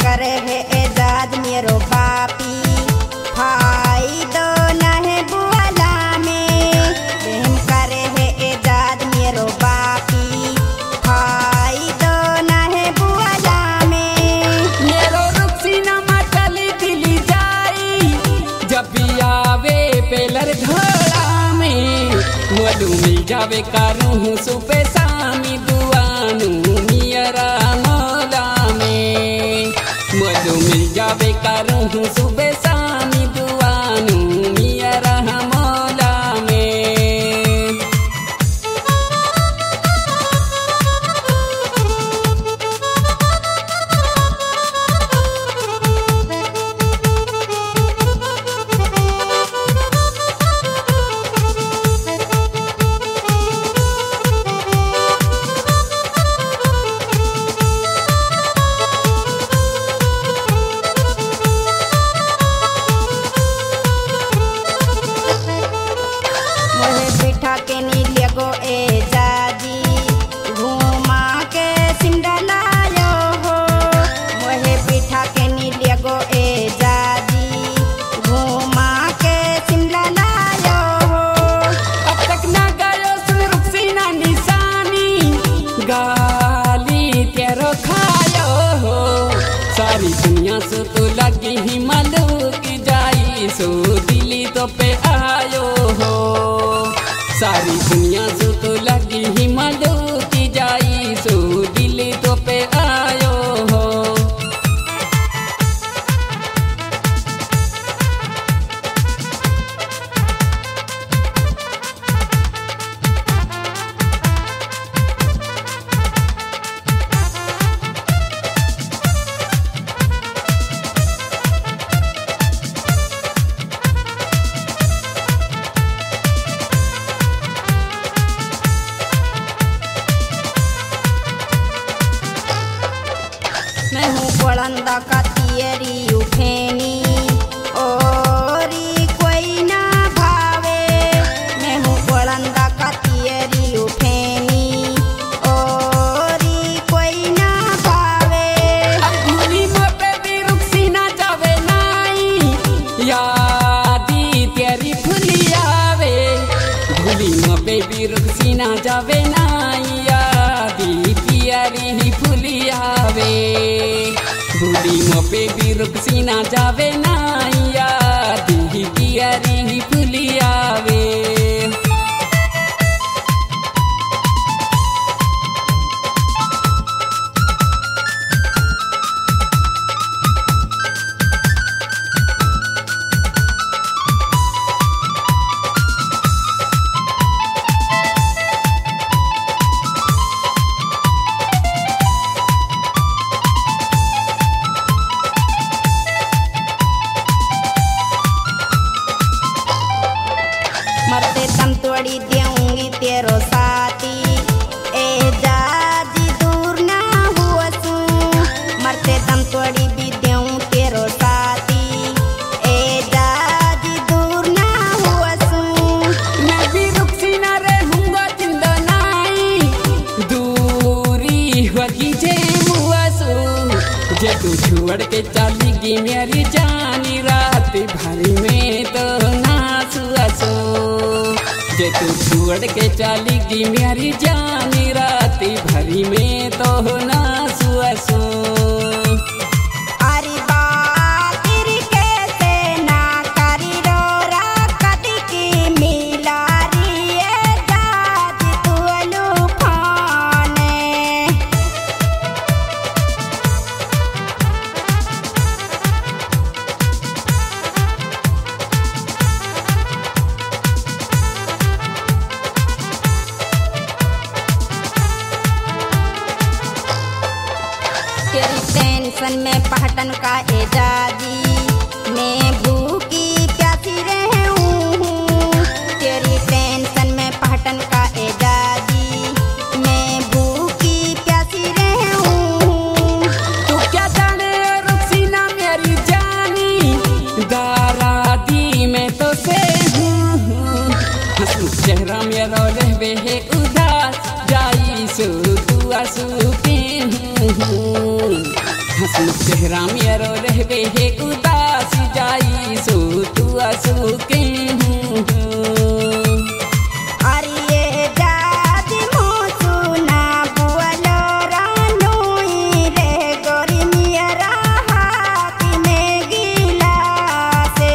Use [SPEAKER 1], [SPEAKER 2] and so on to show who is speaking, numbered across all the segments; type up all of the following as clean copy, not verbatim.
[SPEAKER 1] करे है एजाज मेरो बापी भाई दो नहे बुआला में प्रेम करे है एजाज मेरो बापी भाई दो नहे बुआला में
[SPEAKER 2] मेरो रुक्सीना मचली दिली जाई जब भी आवे पेलर धड़ा में मोलू मिल जावे कारू हूँ सुपे सामी दुआनू मियरा मौला में मोलू मिल जावे कारू हूँ सुबह सामी दुआनू मियरा मौला में।
[SPEAKER 1] के नीले गो एजाजी घुमा के सिमरा लायो हो मोहे बिठा के नीले गो एजाजी घुमा के सिमरा लायो हो
[SPEAKER 2] अब तक ना गयो सुन रुक्सीना निशानी गाली तेरो खायो हो सारी दुनिया से तो लगी ही मलूक जाई सो दिली तो पे आयो हो सारी दुनिया से तो लगी ही मलूक जाई सो दिली तो पे आयो हो।
[SPEAKER 1] मैं हूँ पड़ंदा का तियरी उठेनी औरी कोई ना भावे मैं हूँ पड़ंदा का तियरी उठेनी औरी कोई ना भावे
[SPEAKER 2] भूली मोटे भी रुक्सीना जावे नाई यादी तेरी भूली आवे भूली मोटे भी रुक्सीना जावे नाई यादी तेरी भूली आवे भूली मोपे भी रुक्सीना जावे नाई यादी तेरी भूली आवे।
[SPEAKER 1] मरते दम तोड़ी देऊंगी तेरो साथी एजाजी दूर ना हुआ सू मरते दम तोड़ी भी देऊं तेरो साथी एजाजी दूर ना हुआ सू
[SPEAKER 2] मैं भी रुक्सीना रहूंगा जिंदा नाई दूरी होगी जे मुआसू जे तू छोड़ के चली गई मेरी जानी रात भर में तो नासू आसू जे तू छोड़ के चली गई मेरी जानी रात भरी में तो नासू आसू।
[SPEAKER 1] अरे बात तेरी कैसे ना करी रो राकती की मिला री एजाजी तू लुफाने तेरी टेंशन में पहटन का एजाजी मैं भूखी प्यासी रहूं तेरी टेंशन में पहटन का एजाजी मैं भूखी प्यासी रहूं
[SPEAKER 2] तू क्या जाने रुक्सीना मेरी जानी दारादी में तो से हूँ हंसू चेहरा मेरा रहवे है उदास जाई सो तू आंसू पे हूँ हंसमुख चेहरा मेरो रहबे हे उदास जाई सो तू आसू के
[SPEAKER 1] अरे जाजी मोसुना बुअलो रानोई रे गोरी मियरा हाथी में गिलासे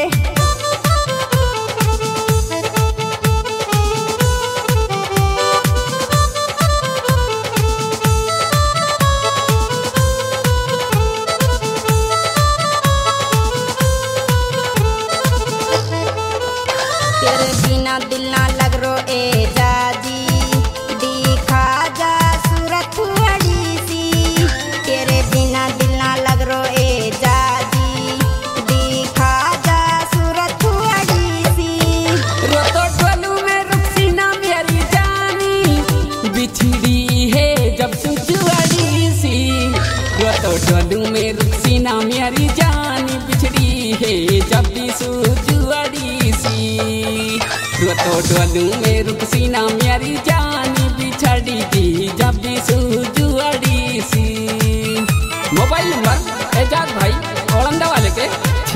[SPEAKER 1] तेरे बिना दिल ना लग रो ए जाजी दिखा जा सूरत थोड़ी सी तेरे बिना दिल ना लग रो ए जाजी दिखा जा सूरत थोड़ी सी
[SPEAKER 2] रोतो टोलू में रुखसीना मेरी जानी बिछड़ी है जब सुजुआड़ी सी रोतो टोलू में रुखसीना मेरी जानी बिछड़ी है जब भी सुजुआड़ी सी रोतो टोलू में रुखसीना मेरी जानी बिछड़ी थी जब भी सुजुआड़ी सी। मोबाइल नंबर एजाज भाई औरंदा वाले के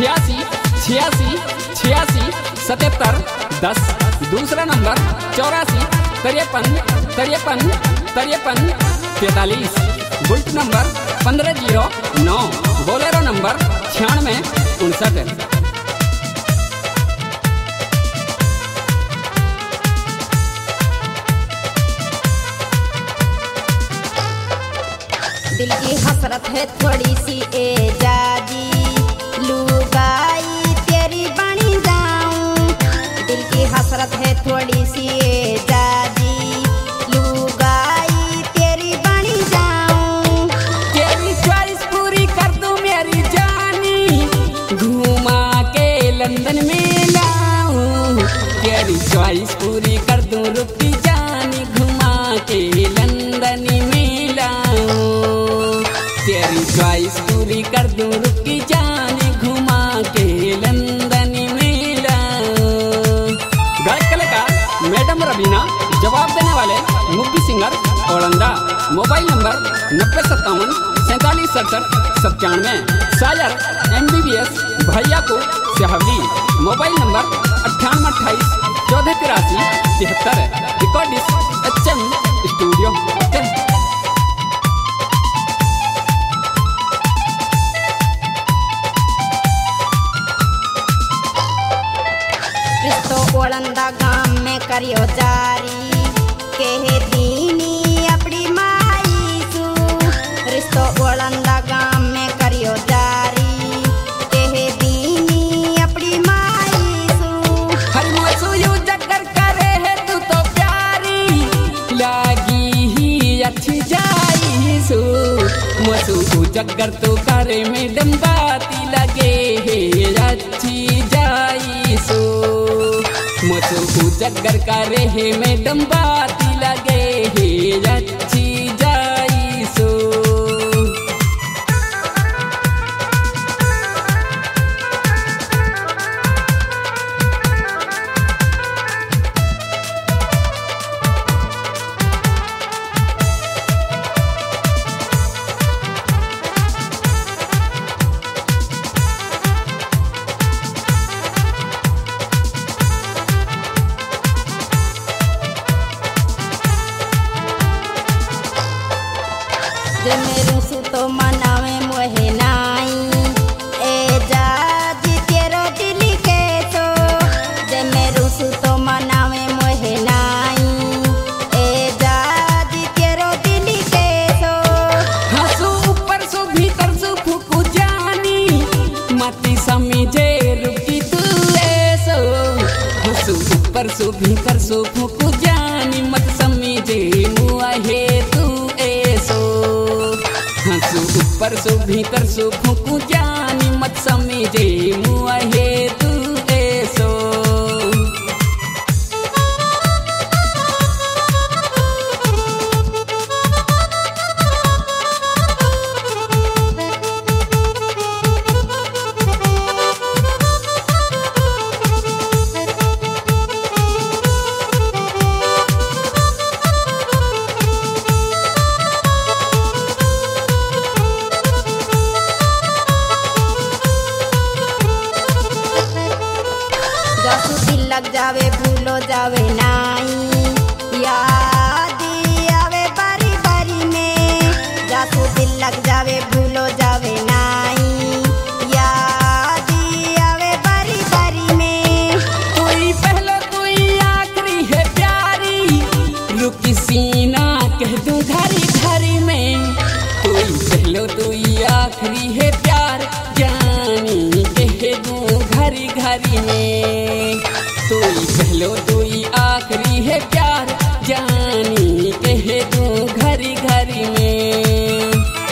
[SPEAKER 2] 86 दूसरा number 84 bullet number 1509 Bolero number 96
[SPEAKER 1] दिल की हसरत है थोड़ी सी ए जाजी लुगाई तेरी बनी जाऊं दिल की हसरत है थोड़ी सी ए जाजी लुगाई तेरी बनी जाऊं
[SPEAKER 2] तेरी ख्वाहिश पूरी कर दूं मेरी जानी घुमा के लंदन में लाऊं तेरी ख्वाहिश पूरी कर दूं रुकी जानी घुमा के लंदन में लाऊं तेरी ख्वाहिश पूरी कर दूं रुकी जानी घुमा के लंदन में लाऊं। गायक कलाकार मैडम रवीना जवाब देने वाले मुख्य सिंगर औरंदा मोबाइल नंबर 9057 शायर MBBS भैया को सहवली mobile number 9828148373 recordist HM studio.
[SPEAKER 1] रिश्तो ओलंदा गांव में करियो जारी कहे दीनी अपनी माई सू रिश्तो ओलंदा गांव में करियो जारी कहे दीनी अपनी माई सू
[SPEAKER 2] हर मसू यू जगर करे है तू तो प्यारी लागी ही अच्छी जाई सो मसू जगर तो करे मैडम बाती लगे है अच्छी जाई सो मसू जगर करे है मैडम बाती लगे है अच्छी जाई सो।
[SPEAKER 1] जे मेरू सु तो मनावे मोहे नाई ए जाजी तेरो दिल के तो जे मेरू सु तो मनावे मोहे नाई ए जाजी तेरो दिल के तो
[SPEAKER 2] हंसू ऊपर सो भीतर सो फूकू जानी मती समझे रुकी तू ऐसो हंसू ऊपर सो भीतर सो फूकू जानी मत समझे मुआ है तू ऐसो हंसू ऊपर सो भीतर सो फूकू जानी मत समझे मुआ है तू ऐसो।
[SPEAKER 1] जावे नाई, याद आवे बारी बारी में, जासू दिल लग जावे भूलो जावे नाई, याद आवे बारी बारी में।
[SPEAKER 2] तू ही पहलो तू ही आखिरी है प्यारी, रुकी सीना कह दूं घरी घरी में। तू ही पहलो तू ही आखिरी है प्यार, जानी कह दूं घरी घरी में। तू ही पहलो तू ही आखिरी है प्यार, जानी कह दूं घरी घरी में।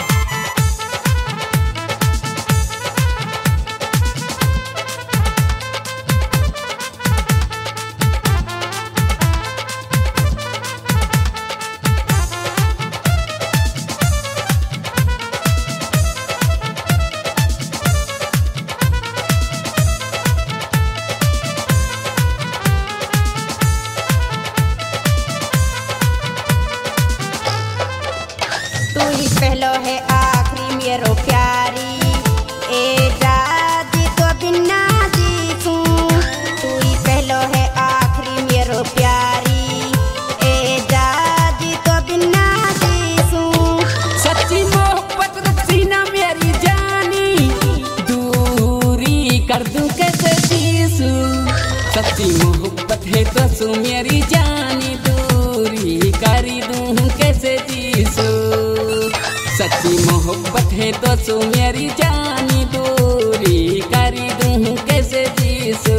[SPEAKER 1] तू ही पहलो है आखिरी मेरो प्यारी, ए जादी तो बिना जीसूं। तू ही पहलो है आखिरी मेरो प्यारी, ए जादी तो बिना जीसूं।
[SPEAKER 2] सच्ची मोहब्बत रुकसी ना मेरी जानी, दूरी कर दूं कैसे जीसू। सच्ची मोहब्बत है तो सू मेरी जानी, दूरी कर दूं कैसे जीसू। सच्ची मोहब्बत है तो सू मेरी जानी, दूरी कर दूं कैसे जीसू।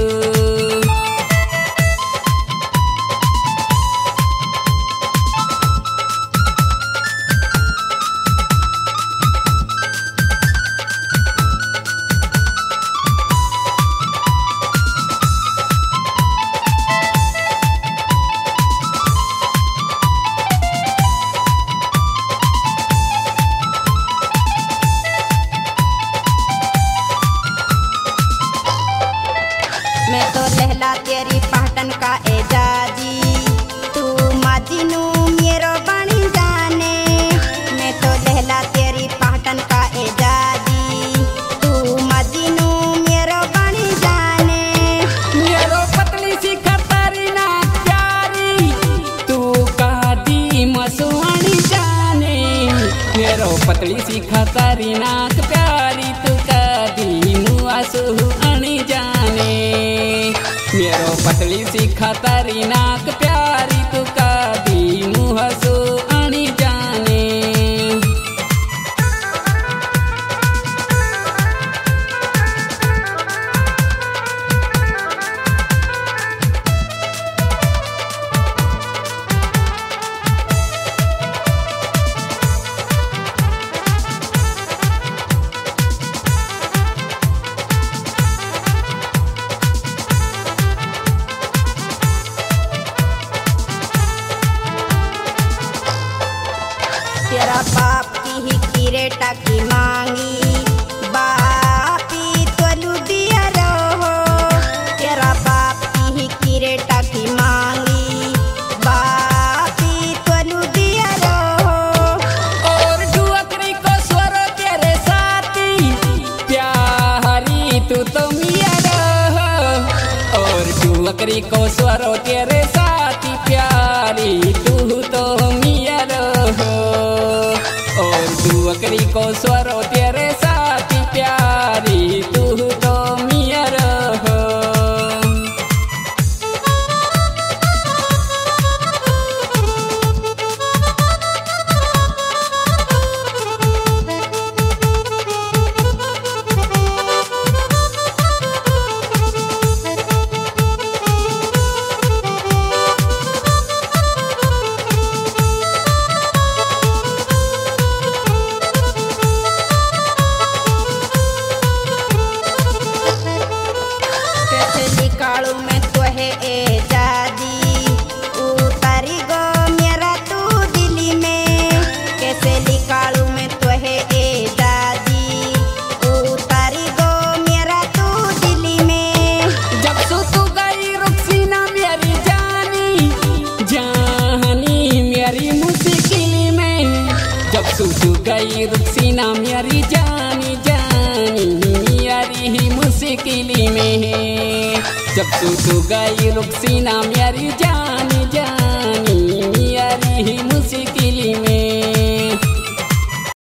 [SPEAKER 1] मैं तो लहला तेरी पहटन का एजाजी, तू माजिनू मेरो बनी जाने। मैं तो लहला तेरी पहटन का एजाजी, तू माजिनू मेरो बनी जाने।
[SPEAKER 2] मेरो पतली सी खतारी ना प्यारी, तू कादी मसुआनी जाने। मेरो पतली सी खतारी नाक प्यारी, तू कादी मुआसुआनी जाने। मेरो पतली सी खतारी नाक प्यारी, तू कादी मुआसुआनी जाने।
[SPEAKER 1] तेरा बाप की ही किरेटा की मांगी, बापी तो लुदिया रहो। तेरा बाप की ही किरेटा की मांगी, बापी तो लुदिया रहो।
[SPEAKER 2] और डुअकरी को स्वरो तेरे साथी, प्यारी तू तो मिया रहो। और डुअकरी को स्वरो तेरे साथी, प्यारी तू तो मिया रहो। और डुअकरी को स्वरो तेरे साथी, प्यारी तू तो मिया रहो। मुश्किल में है। जब तू गई रुखसीना मेरी जान जान